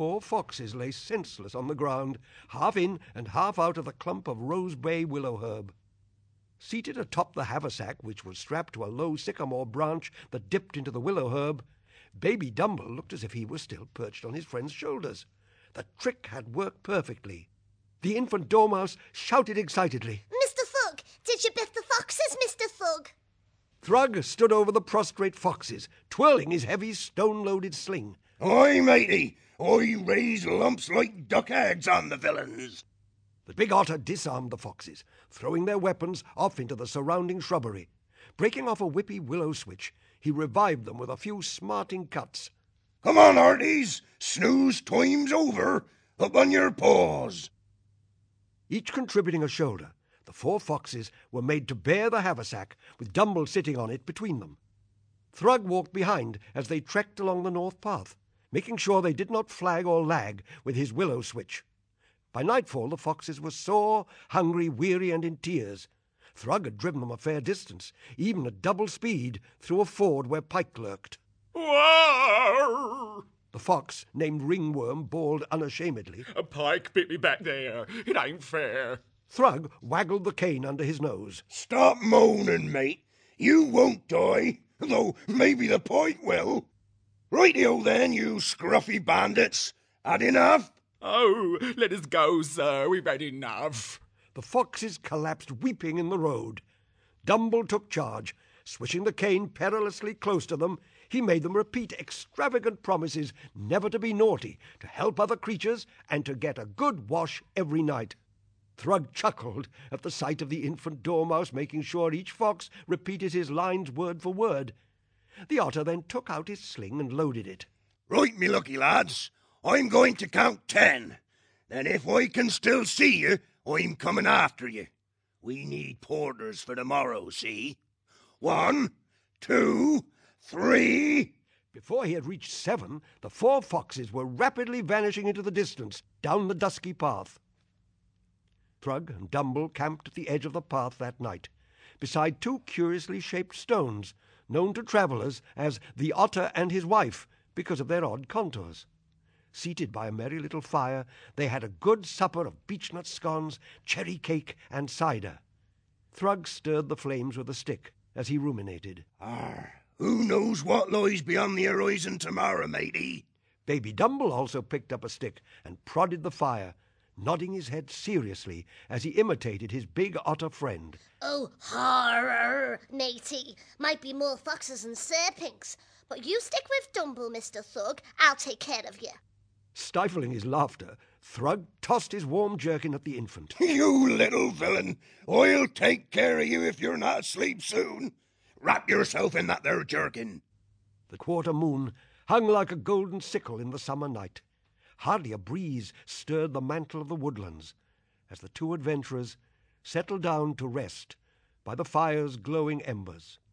4 foxes lay senseless on the ground, half in and half out of the clump of rose bay willow herb. Seated atop the haversack, which was strapped to a low sycamore branch that dipped into the willow herb, Baby Dumble looked as if he was still perched on his friend's shoulders. The trick had worked perfectly. The infant dormouse shouted excitedly, "Mr. Thug, did you biff the foxes, Mr. Thug?" Thrug stood over the prostrate foxes, twirling his heavy stone-loaded sling. "Aye, matey, I raise lumps like duck eggs on the villains." The big otter disarmed the foxes, throwing their weapons off into the surrounding shrubbery. Breaking off a whippy willow switch, he revived them with a few smarting cuts. "Come on, hearties, snooze time's over. Up on your paws." Each contributing a shoulder, the 4 foxes were made to bear the haversack, with Dumble sitting on it between them. Thrug walked behind as they trekked along the north path, making sure they did not flag or lag with his willow switch. By nightfall the foxes were sore, hungry, weary, and in tears. Thrug had driven them a fair distance, even at double speed, through a ford where Pike lurked. Whoa! The fox, named Ringworm, bawled unashamedly. A pike bit me back there. It ain't fair. Thrug waggled the cane under his nose. "Stop moaning, mate. You won't die, though maybe the pike will. Rightio then, you scruffy bandits. Had enough?" Oh, let us go, sir. We've had enough. The foxes collapsed weeping in the road. Dumble took charge. Swishing the cane perilously close to them, he made them repeat extravagant promises never to be naughty, to help other creatures, and to get a good wash every night. Thrug chuckled at the sight of the infant dormouse making sure each fox repeated his lines word for word. The otter then took out his sling and loaded it. "Right, me lucky lads. I'm going to count 10. Then if I can still see you, I'm coming after you. We need porters for tomorrow, see? 1, 2, 3... Before he had reached 7, the 4 foxes were rapidly vanishing into the distance, down the dusky path. Thrug and Dumble camped at the edge of the path that night, beside 2 curiously shaped stones, known to travellers as the Otter and his wife, because of their odd contours. Seated by a merry little fire, they had a good supper of beechnut scones, cherry cake, and cider. Thrug stirred the flames with a stick as he ruminated. Who knows what lies beyond the horizon tomorrow, matey? Baby Dumble also picked up a stick and prodded the fire, nodding his head seriously as he imitated his big otter friend. "Oh, horror, matey. Might be more foxes and serpents. But you stick with Dumble, Mr. Thug. I'll take care of you." Stifling his laughter, Thrug tossed his warm jerkin at the infant. "You little villain. I'll take care of you if you're not asleep soon. Wrap yourself in that there jerkin." The quarter moon hung like a golden sickle in the summer night. Hardly a breeze stirred the mantle of the woodlands as the 2 adventurers settled down to rest by the fire's glowing embers.